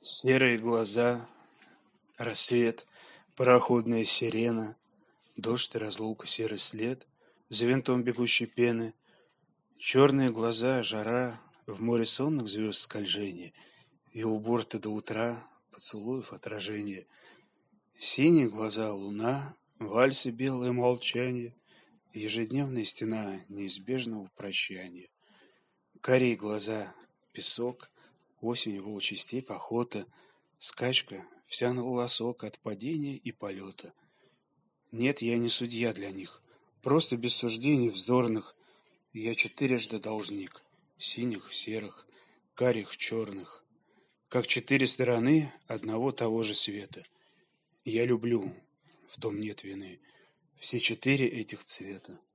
Серые глаза, рассвет, пароходная сирена, дождь и разлука, серый след за винтом бегущей пены, черные глаза, жара, в море сонных звезд скольжение, и у борта до утра поцелуев отражение. Синие глаза, луна, вальсы, белое молчание, ежедневная стена неизбежного прощания. Карие глаза, песок, осень, волчий степь, охота, скачка, вся на волосок от падения и полета. Нет, я не судья для них, просто без суждений вздорных. Я четырежды должник, синих, серых, карих, черных, как четыре стороны одного того же света. Я люблю, в том нет вины, все четыре этих цвета.